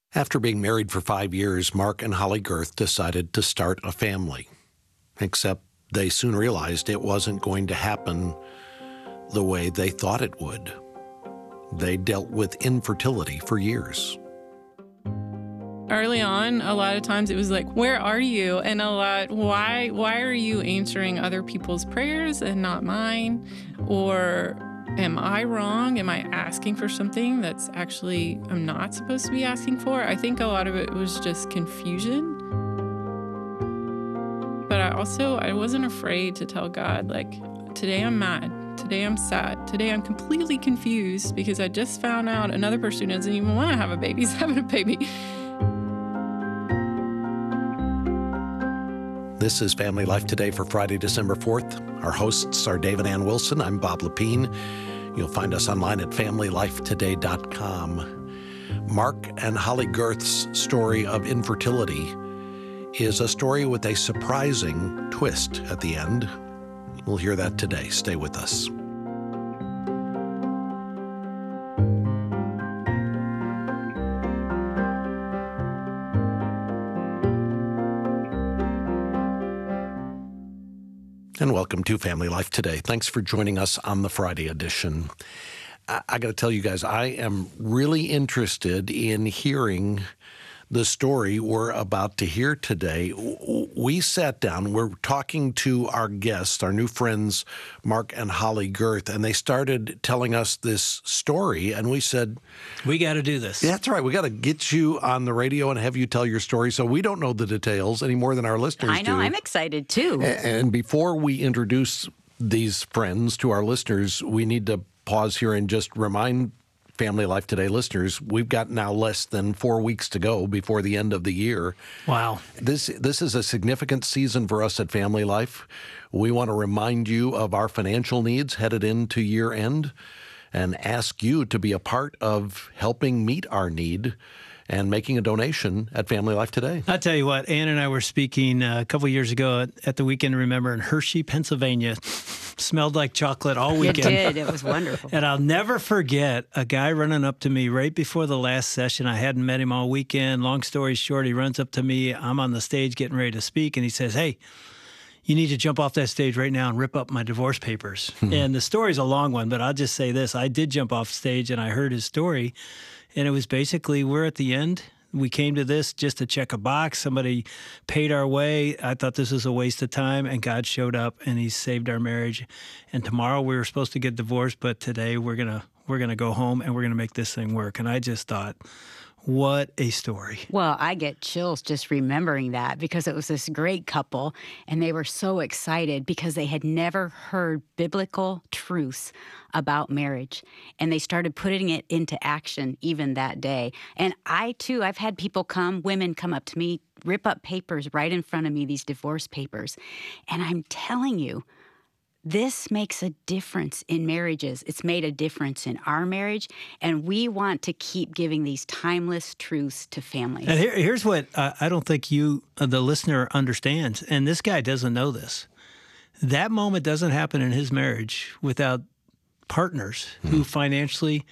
After being married for 5 years, Mark and Holly Girth decided to start a family. Except they soon realized it wasn't going to happen the way they thought it would. They dealt with infertility for years. Early on, a lot of times it was like, where are you? And why are you answering other people's prayers and not mine? Or am I wrong? Am I asking for something that's actually I'm not supposed to be asking for? I think a lot of it was just confusion. But I wasn't afraid to tell God, like, today I'm mad. Today I'm sad. Today I'm completely confused because I just found out another person who doesn't even want to have a baby is having a baby. This is Family Life Today for Friday, December 4th. Our hosts are Dave and Ann Wilson. I'm Bob Lepine. You'll find us online at FamilyLifeToday.com. Mark and Holly Girth's story of infertility is a story with a surprising twist at the end. We'll hear that today. Stay with us. And welcome to Family Life Today. Thanks for joining us on the Friday edition. I got to tell you guys, I am really interested in hearing the story we're about to hear today. We sat down, we're talking to our guests, our new friends, Mark and Holly Girth, and they started telling us this story, and we said, we got to do this. Yeah, that's right. We got to get you on the radio and have you tell your story. So we don't know the details any more than our listeners do. I know. I'm excited, too. And before we introduce these friends to our listeners, we need to pause here and just remind Family Life Today listeners, we've got now less than 4 weeks to go before the end of the year. Wow. This is a significant season for us at Family Life. We want to remind you of our financial needs headed into year end and ask you to be a part of helping meet our need and making a donation at Family Life Today. I'll tell you what, Ann and I were speaking a couple of years ago at the Weekend Remember in Hershey, Pennsylvania. Smelled like chocolate all weekend. It did. It was wonderful. And I'll never forget a guy running up to me right before the last session. I hadn't met him all weekend. Long story short, he runs up to me. I'm on the stage getting ready to speak, and he says, "Hey, you need to jump off that stage right now and rip up my divorce papers." And the story's a long one, but I'll just say this. I did jump off stage, and I heard his story, and it was basically, we're at the end. We came to this just to check a box. Somebody paid our way. I thought this was a waste of time, and God showed up, and He saved our marriage. And tomorrow we were supposed to get divorced, but today we're gonna go home and we're gonna make this thing work. And I just thought, what a story. Well, I get chills just remembering that because it was this great couple, and they were so excited because they had never heard biblical truths about marriage, and they started putting it into action even that day. And I, too, I've had women come up to me, rip up papers right in front of me, these divorce papers. And I'm telling you, this makes a difference in marriages. It's made a difference in our marriage, and we want to keep giving these timeless truths to families. And here's what I don't think you, the listener, understands, and this guy doesn't know this. That moment doesn't happen in his marriage without partners who financially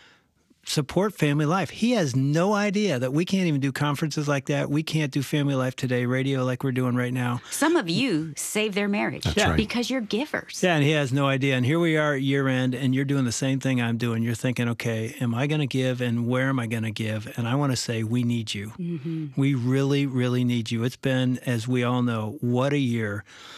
support Family Life. He has no idea that we can't even do conferences like that. We can't do Family Life Today radio like we're doing right now. Some of you save their marriage because you're givers. Yeah, and he has no idea. And here we are at year end, and you're doing the same thing I'm doing. You're thinking, okay, am I going to give, and where am I going to give? And I want to say, we need you. Mm-hmm. We really, really need you. It's been, as we all know, what a year.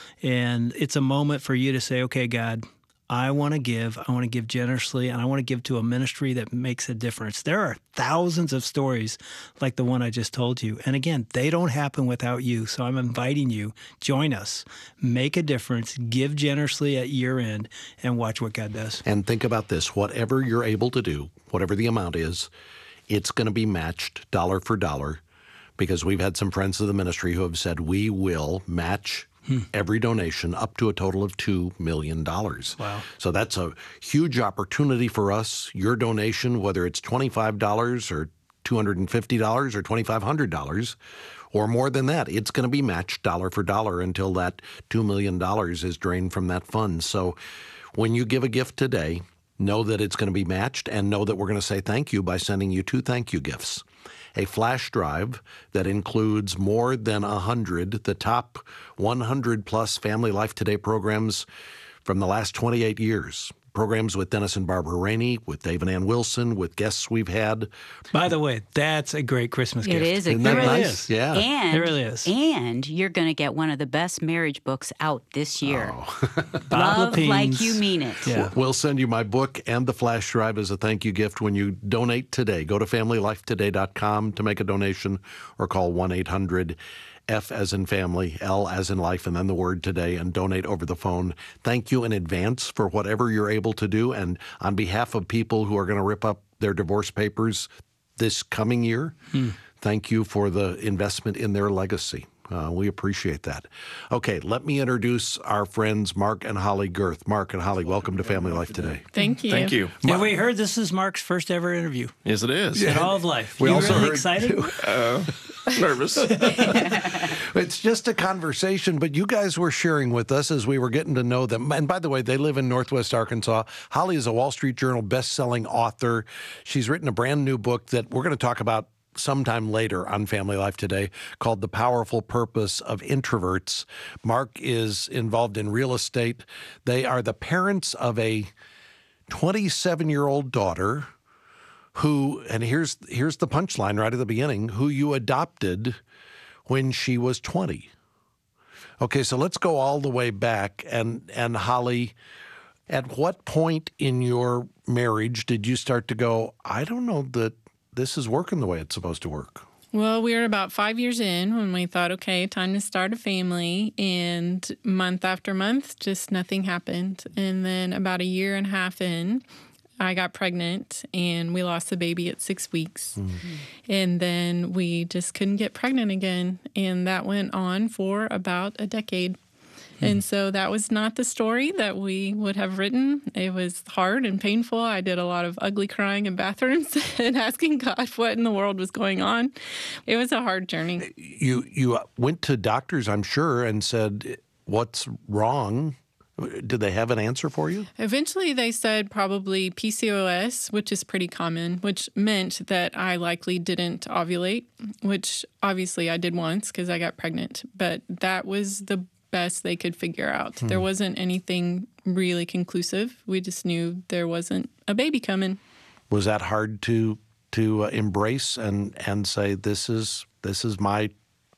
And it's a moment for you to say, okay, God, I want to give generously, and I want to give to a ministry that makes a difference. There are thousands of stories like the one I just told you. And again, they don't happen without you. So I'm inviting you, join us, make a difference, give generously at year end, and watch what God does. And think about this, whatever you're able to do, whatever the amount is, it's going to be matched dollar for dollar, because we've had some friends of the ministry who have said, we will match every donation up to a total of $2 million. Wow. So that's a huge opportunity for us. Your donation, whether it's $25 or $250 or $2,500 or more than that, it's going to be matched dollar for dollar until that $2 million is drained from that fund. So when you give a gift today, know that it's going to be matched, and know that we're going to say thank you by sending you 2 thank you gifts. a flash drive that includes more than 100, the top 100 plus Family Life Today programs from the last 28 years. Programs with Dennis and Barbara Rainey, with Dave and Ann Wilson, with guests we've had. By the way, that's a great Christmas gift. It is. Isn't that really nice? is. Yeah. And, It really is. And you're going to get one of the best marriage books out this year. Bob Love Lepine's- Like You Mean It. Yeah. We'll send you my book and the flash drive as a thank you gift when you donate today. Go to FamilyLifeToday.com to make a donation or call 1-800 F as in family, L as in life, and then the word today, and donate over the phone. Thank you in advance for whatever you're able to do. And on behalf of people who are going to rip up their divorce papers this coming year, thank you for the investment in their legacy. We appreciate that. Okay, let me introduce our friends Mark and Holly Girth. Mark and Holly, welcome to Family Life Today. Thank you. Thank you. And we heard this is Mark's first ever interview Yes, it is. in all of life. We You also really heard- excited? Nervous. It's just a conversation, but you guys were sharing with us as we were getting to know them. And by the way, they live in Northwest Arkansas. Holly is a Wall Street Journal best-selling author. She's written a brand new book that we're going to talk about sometime later on Family Life Today called The Powerful Purpose of Introverts. Mark is involved in real estate. They are the parents of a 27-year-old daughter who, and here's the punchline right at the beginning, who you adopted when she was 20. Okay, so let's go all the way back. And Holly, at what point in your marriage did you start to go, I don't know that this is working the way it's supposed to work? Well, we were about 5 years in when we thought, okay, time to start a family. And month after month, just nothing happened. And then about a year and a half in, I got pregnant and we lost the baby at 6 weeks. And then we just couldn't get pregnant again. And that went on for about a decade. And so that was not the story that we would have written. It was hard and painful. I did a lot of ugly crying in bathrooms and asking God what in the world was going on. It was a hard journey. You went to doctors, I'm sure, and said, what's wrong? Did they have an answer for you? Eventually, they said probably PCOS, which is pretty common, which meant that I likely didn't ovulate, which obviously I did once because I got pregnant. But that was the best they could figure out. There wasn't anything really conclusive. We just knew there wasn't a baby coming. Was that hard to embrace and say, this is my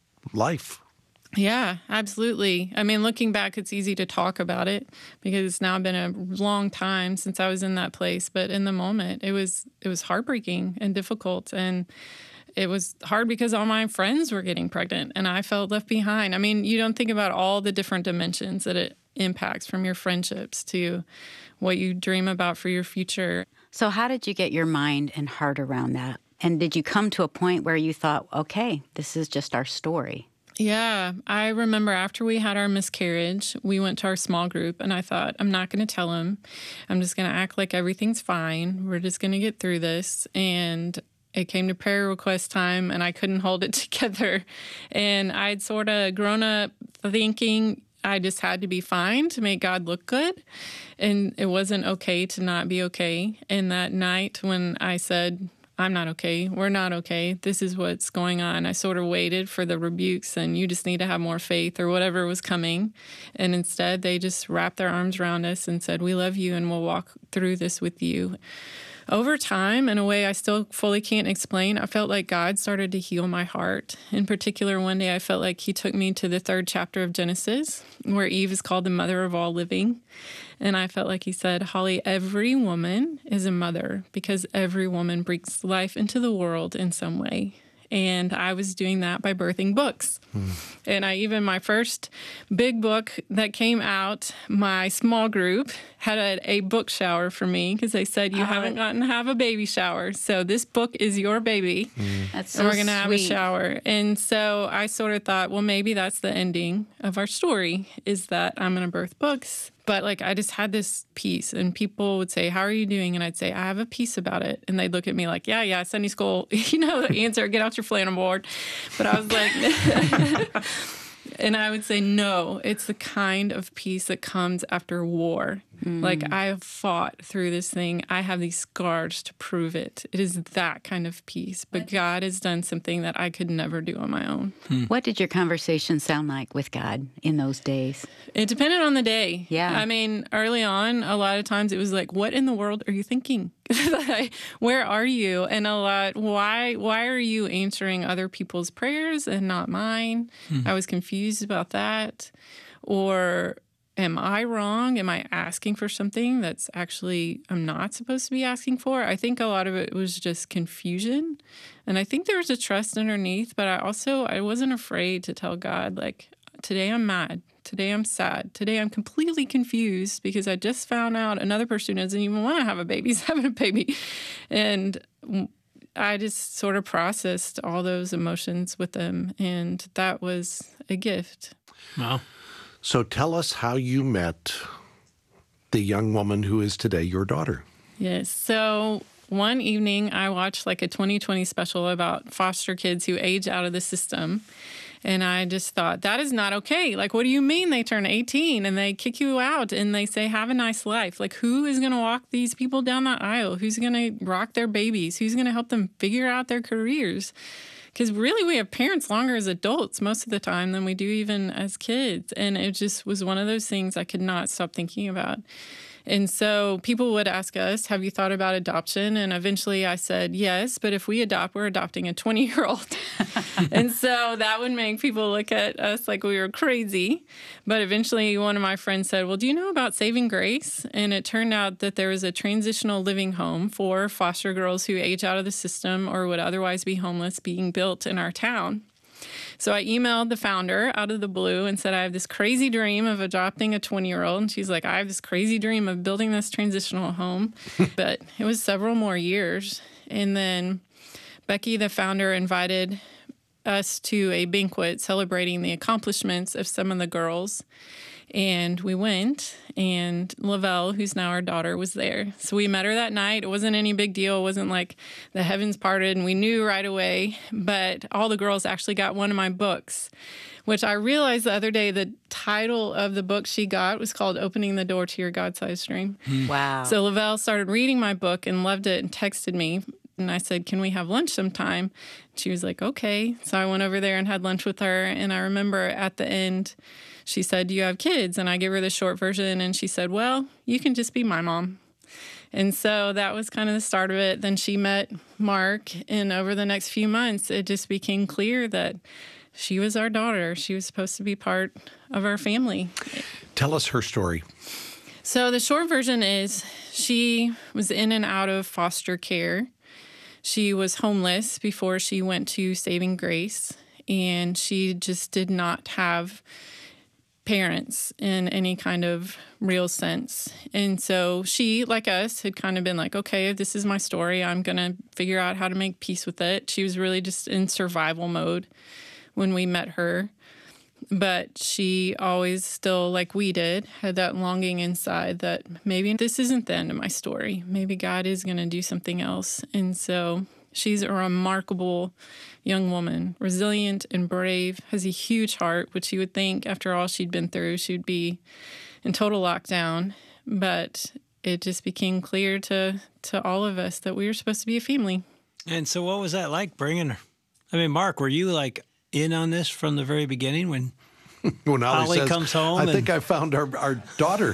life? Yeah, absolutely. I mean, looking back, it's easy to talk about it because it's now been a long time since I was in that place. But in the moment, it was heartbreaking and difficult. And it was hard because all my friends were getting pregnant and I felt left behind. I mean, you don't think about all the different dimensions that it impacts, from your friendships to what you dream about for your future. So how did you get your mind and heart around that? And did you come to a point where you thought, okay, this is just our story? Yeah, I remember after we had our miscarriage, we went to our small group and I thought, I'm not going to tell him. I'm just going to act like everything's fine. We're just going to get through this. And it came to prayer request time and I couldn't hold it together. And I'd sort of grown up thinking I just had to be fine to make God look good. And it wasn't okay to not be okay. And that night when I said, I'm not okay, we're not okay, this is what's going on, I sort of waited for the rebukes and you just need to have more faith or whatever was coming. And instead, they just wrapped their arms around us and said, we love you and we'll walk through this with you. Over time, in a way I still fully can't explain, I felt like God started to heal my heart. In particular, one day I felt like he took me to the 3rd chapter of Genesis, where Eve is called the mother of all living. And I felt like he said, Holly, every woman is a mother because every woman brings life into the world in some way. And I was doing that by birthing books. And my first big book that came out, my small group had a book shower for me because they said, you haven't gotten to have a baby shower. So this book is your baby. That's so And we're going to have a sweet. shower. And so I sort of thought, well, maybe that's the ending of our story, is that I'm going to birth books. But I just had this peace, and people would say, how are you doing? And I'd say, I have a peace about it. And they'd look at me like, yeah, Sunday school, the answer, get out your flannel board. But I was like, and I would say, no, it's the kind of peace that comes after war. Like, I have fought through this thing. I have these scars to prove it. It is that kind of peace. But God has done something that I could never do on my own. What did your conversation sound like with God in those days? It depended on the day. Yeah. I mean, early on, a lot of times it was like, what in the world are you thinking? Where are you? And a lot, why are you answering other people's prayers and not mine? I was confused about that. Or am I wrong? Am I asking for something that's actually I'm not supposed to be asking for? I think a lot of it was just confusion. And I think there was a trust underneath, but I wasn't afraid to tell God, like, today I'm mad. Today I'm sad. Today I'm completely confused because I just found out another person who doesn't even want to have a baby is having a baby. And I just sort of processed all those emotions with them. And that was a gift. Wow. So tell us how you met the young woman who is today your daughter. Yes. So one evening I watched like a 2020 special about foster kids who age out of the system. And I just thought, that is not okay. Like, what do you mean they turn 18 and they kick you out and they say, have a nice life? Like, who is going to walk these people down that aisle? Who's going to rock their babies? Who's going to help them figure out their careers? Because really, we have parents longer as adults most of the time than we do even as kids. And it just was one of those things I could not stop thinking about. And so people would ask us, have you thought about adoption? And eventually I said, yes, but if we adopt, we're adopting a 20-year-old. And so that would make people look at us like we were crazy. But eventually one of my friends said, well, do you know about Saving Grace? And it turned out that there was a transitional living home for foster girls who age out of the system or would otherwise be homeless being built in our town. So I emailed the founder out of the blue and said, I have this crazy dream of adopting a 20-year-old. And she's like, I have this crazy dream of building this transitional home. But it was several more years. And then Becky, the founder, invited us to a banquet celebrating the accomplishments of some of the girls. And we went, and Lavelle, who's now our daughter, was there. So we met her that night. It wasn't any big deal. It wasn't like the heavens parted and we knew right away. But all the girls actually got one of my books, which I realized the other day the title of the book she got was called Opening the Door to Your God-Sized Dream. Wow. So Lavelle started reading my book and loved it and texted me. And I said, can we have lunch sometime? She was like, okay. So I went over there and had lunch with her. And I remember at the end, she said, do you have kids? And I gave her the short version. And she said, well, you can just be my mom. And so that was kind of the start of it. Then she met Mark. And over the next few months, it just became clear that she was our daughter. She was supposed to be part of our family. Tell us her story. So the short version is she was in and out of foster care. She was homeless before she went to Saving Grace, and she just did not have parents in any kind of real sense. And so she, like us, had kind of been like, okay, this is my story. I'm going to figure out how to make peace with it. She was really just in survival mode when we met her. But she always still, like we did, had that longing inside that maybe this isn't the end of my story. Maybe God is going to do something else. And so she's a remarkable young woman, resilient and brave, has a huge heart, which you would think after all she'd been through, she'd be in total lockdown. But it just became clear to all of us that we were supposed to be a family. And so what was that like bringing her? I mean, Mark, were you like in on this from the very beginning when Holly says, comes home? I think I found our daughter.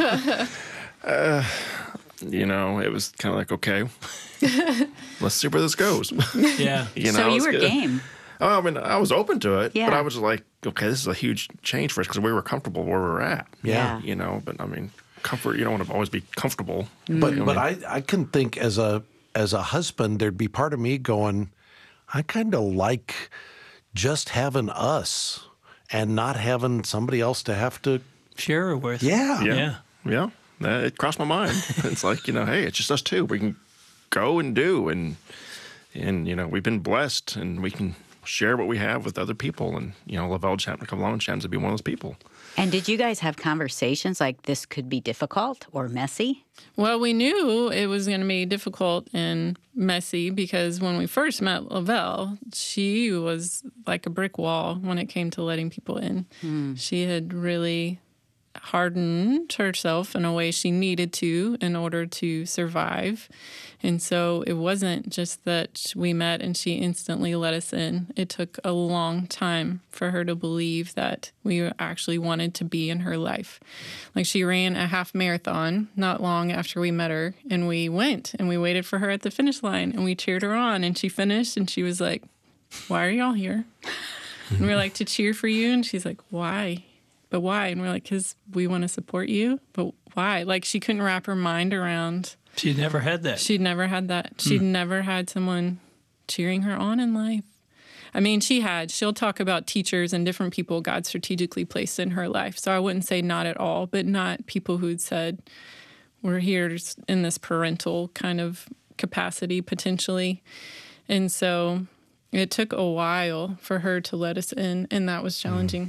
You know, it was kind of like, okay, let's see where this goes. Yeah. You know, So you it's were good. game. Oh, I mean, I was open to it, Yeah. but I was like, okay, this is a huge change for us because we were comfortable where we were at. Yeah. You know, but I mean, comfort, you don't want to always be comfortable. But I can think as a husband, there'd be part of me going, I kind of like just having us and not having somebody else to have to. Share her with. Yeah. Yeah. It crossed my mind. It's like, you know, hey, it's just us two. We can go and do. And you know, we've been blessed and we can share what we have with other people. And, you know, Lavelle Chapman happens to be one of those people. And did you guys have conversations like this could be difficult or messy? Well, we knew it was going to be difficult and messy because when we first met Lavelle, she was like a brick wall when it came to letting people in. She had really hardened herself in a way she needed to in order to survive. And so it wasn't just that we met and she instantly let us in. It took a long time for her to believe that we actually wanted to be in her life. Like, she ran a half marathon not long after we met her, and we went and we waited for her at the finish line and we cheered her on, and she finished and she was like, "Why are y'all here?" And we're like, "To cheer for you." And she's like, "Why? But why?" And we're like, "Because we want to support you." But why? Like, she couldn't wrap her mind around. She never had that. She'd never had that. She'd never had someone cheering her on in life. I mean, she'll talk about teachers and different people God strategically placed in her life. So I wouldn't say not at all, but not people who'd said, "We're here in this parental kind of capacity potentially." And so it took a while for her to let us in, and that was challenging.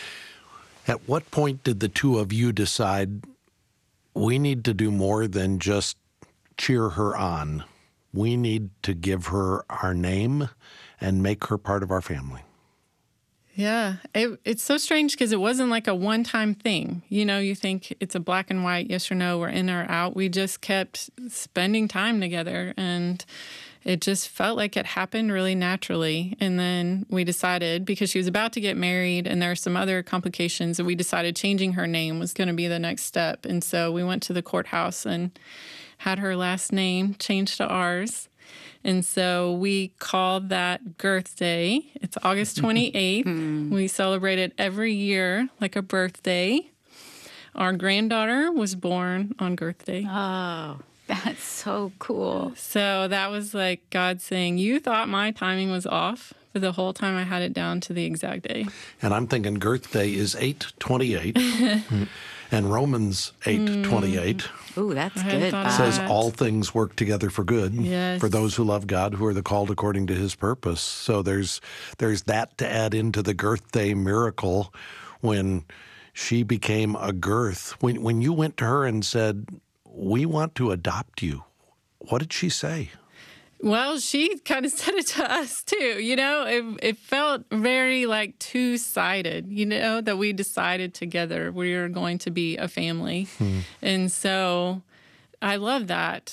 At what point did the two of you decide we need to do more than just cheer her on? We need to give her our name and make her part of our family. Yeah, it's so strange because it wasn't like a one-time thing. You know, you think it's a black and white, yes or no, we're in or out. We just kept spending time together, and it just felt like it happened really naturally. And then we decided, because she was about to get married and there are some other complications, that we decided changing her name was going to be the next step. And so we went to the courthouse and had her last name changed to ours. And so we called that Girth Day. It's August 28th. We celebrate it every year like a birthday. Our granddaughter was born on Girth Day. Oh, that's so cool. So that was like God saying, "You thought my timing was off, but the whole time I had it down to the exact day." And I'm thinking Girth Day is 8/28 and Romans 8/28 Ooh, that's I hadn't good. thought of Bob. says that. all things work together for good Yes. for those who love God, who are the called according to his purpose. So there's that to add into the Girth Day miracle when she became a Girth. When you went to her and said, "We want to adopt you," what did she say? Well, she kind of said it to us too. You know, it felt very like two-sided, you know, that we decided together we were going to be a family. And so I love that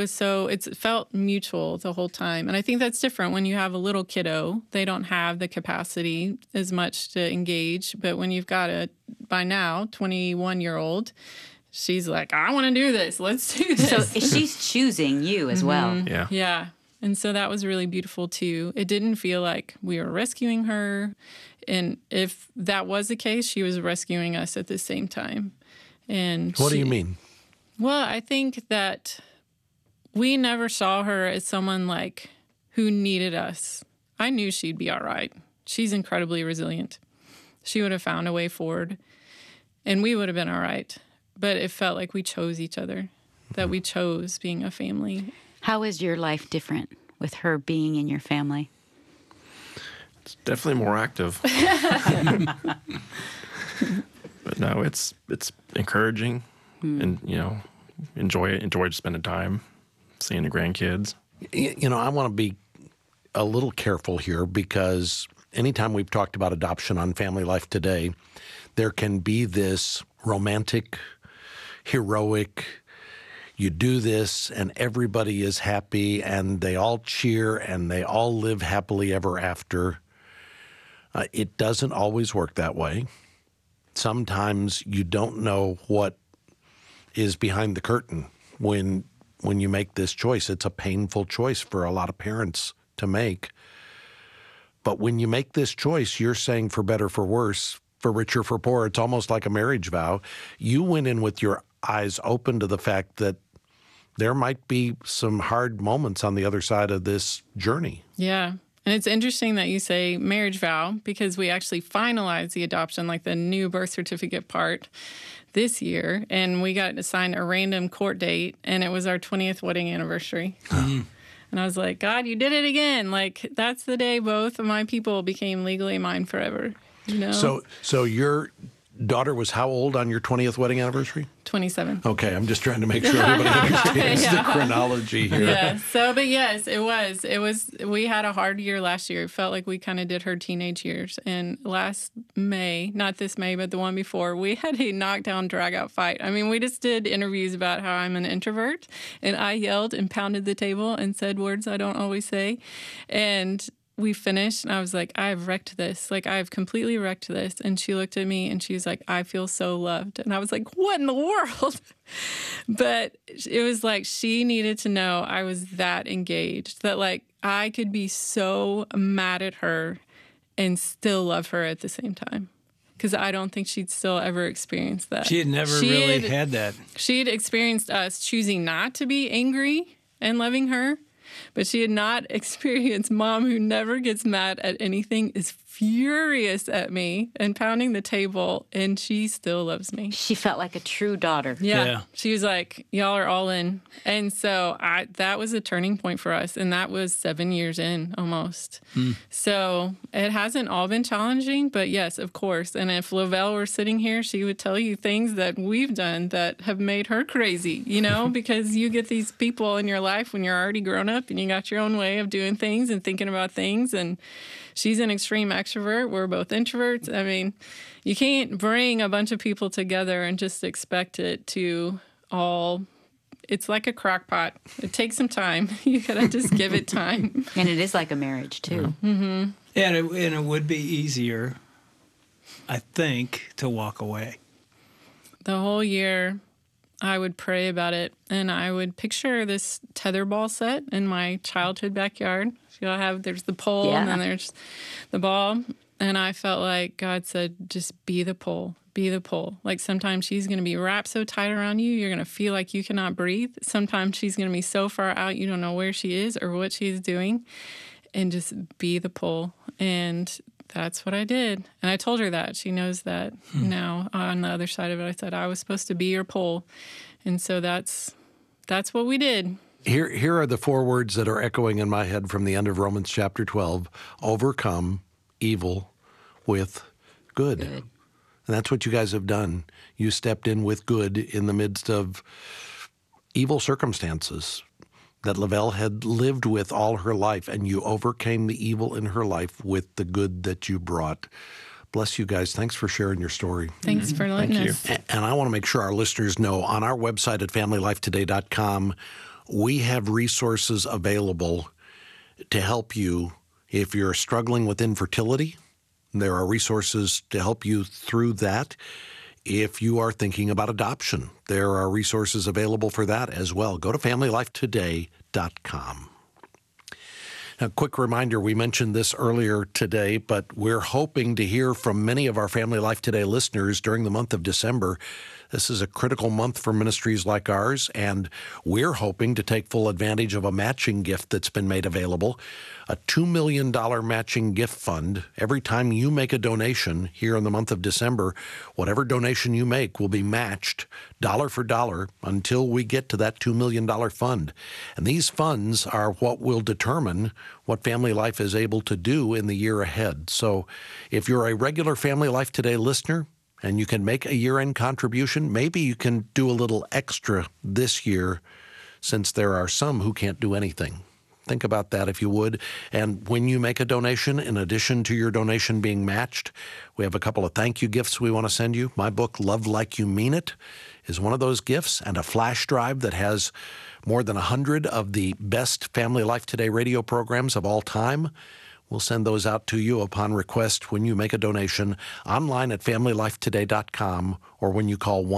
it felt mutual the whole time. And I think that's different when you have a little kiddo. They don't have the capacity as much to engage. But when you've got a, by now, 21-year-old, she's like, "I want to do this. Let's do this." So she's choosing you as well. Yeah. Yeah. And so that was really beautiful too. It didn't feel like we were rescuing her. And if that was the case, she was rescuing us at the same time. And What do you mean? Well, I think that we never saw her as someone like who needed us. I knew she'd be all right. She's incredibly resilient. She would have found a way forward, and we would have been all right. But it felt like we chose each other, that we chose being a family. How is your life different with her being in your family? It's definitely more active. But no, it's encouraging, and enjoy spending time seeing the grandkids. You know, I want to be a little careful here because anytime we've talked about adoption on Family Life Today, there can be this romantic, heroic, you do this and everybody is happy and they all cheer and they all live happily ever after. It doesn't always work that way. Sometimes you don't know what is behind the curtain when you make this choice. It's a painful choice for a lot of parents to make. But when you make this choice, you're saying for better, for worse, for richer, for poor. It's almost like a marriage vow. You went in with your eyes open to the fact that there might be some hard moments on the other side of this journey. Yeah. And it's interesting that you say marriage vow because we actually finalized the adoption, like the new birth certificate part, this year. And we got assigned a random court date, and it was our 20th wedding anniversary. And I was like, "God, you did it again. Like, that's the day both of my people became legally mine forever." You know? So you're daughter was how old on your 20th wedding anniversary? 27. Okay, I'm just trying to make sure everybody understands the chronology here. Yeah. So, but yes, it was, we had a hard year last year. It felt like we kind of did her teenage years. And last May, not this May, but the one before, we had a knockdown, drag out fight. I mean, we just did interviews about how I'm an introvert, and I yelled and pounded the table and said words I don't always say. And we finished, and I was like, I've wrecked this. Like, I've completely wrecked this. And she looked at me, and she was like, I feel so loved. And I was like, what in the world? But it was like she needed to know I was that engaged, that, like, I could be so mad at her and still love her at the same time. Because I don't think she'd still ever experienced that. She had never really had that. She had experienced us choosing not to be angry and loving her. But she had not experienced Mom, who never gets mad at anything, is furious at me and pounding the table, and she still loves me. She felt like a true daughter. Yeah. She was like, y'all are all in. And so that was a turning point for us, and that was 7 years in almost. So it hasn't all been challenging, but yes, of course. And if Lavelle were sitting here, she would tell you things that we've done that have made her crazy, you know, because you get these people in your life when you're already grown up and you got your own way of doing things and thinking about things. And she's an extreme extrovert. We're both introverts. I mean, you can't bring a bunch of people together and just expect it to all. It's like a crock pot. It takes some time. You got to just give it time. And it is like a marriage, too. Mm-hmm. And it would be easier, I think, to walk away. The whole year, I would pray about it, and I would picture this tetherball set in my childhood backyard. There's the pole, and then there's the ball. And I felt like God said, just be the pole, be the pole. Like sometimes she's going to be wrapped so tight around you, you're going to feel like you cannot breathe. Sometimes she's going to be so far out, you don't know where she is or what she's doing. And just be the pole. And that's what I did. And I told her that. She knows that now. On the other side of it, I said, I was supposed to be your pole. And so that's what we did. Here are the 4 words that are echoing in my head from the end of Romans chapter 12. Overcome evil with good. And that's what you guys have done. You stepped in with good in the midst of evil circumstances that Lavelle had lived with all her life, and you overcame the evil in her life with the good that you brought. Bless you guys. Thanks for sharing your story. Thanks for letting us. And I want to make sure our listeners know, on our website at familylifetoday.com, we have resources available to help you if you're struggling with infertility. There are resources to help you through that. If you are thinking about adoption, there are resources available for that as well. Go to familylifetoday.com. Now, quick reminder, we mentioned this earlier today, but we're hoping to hear from many of our Family Life Today listeners during the month of December. This is a critical month for ministries like ours, and we're hoping to take full advantage of a matching gift that's been made available, a $2 million matching gift fund. Every time you make a donation here in the month of December, whatever donation you make will be matched dollar for dollar until we get to that $2 million fund. And these funds are what will determine what Family Life is able to do in the year ahead. So if you're a regular Family Life Today listener, and you can make a year-end contribution, maybe you can do a little extra this year, since there are some who can't do anything. Think about that if you would. And when you make a donation, in addition to your donation being matched, we have a couple of thank you gifts we want to send you. My book, Love Like You Mean It, is one of those gifts, and a flash drive that has more than 100 of the best Family Life Today radio programs of all time. We'll send those out to you upon request when you make a donation online at familylifetoday.com or when you call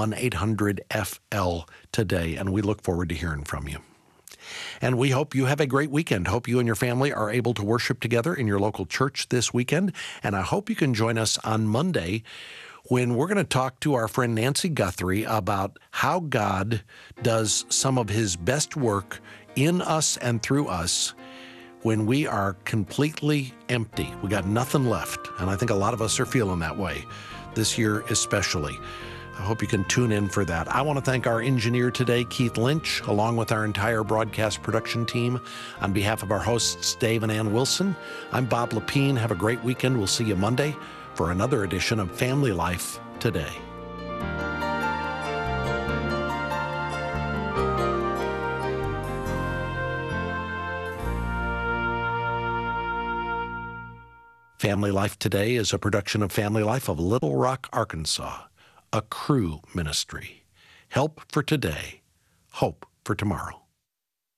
1-800-FL-TODAY, and we look forward to hearing from you. And we hope you have a great weekend. Hope you and your family are able to worship together in your local church this weekend, and I hope you can join us on Monday when we're going to talk to our friend Nancy Guthrie about how God does some of his best work in us and through us when we are completely empty. We got nothing left. And I think a lot of us are feeling that way this year especially. I hope you can tune in for that. I want to thank our engineer today, Keith Lynch, along with our entire broadcast production team. On behalf of our hosts, Dave and Ann Wilson, I'm Bob Lepine. Have a great weekend. We'll see you Monday for another edition of Family Life today. Family Life Today is a production of Family Life of Little Rock, Arkansas, a Cru ministry. Help for today, hope for tomorrow.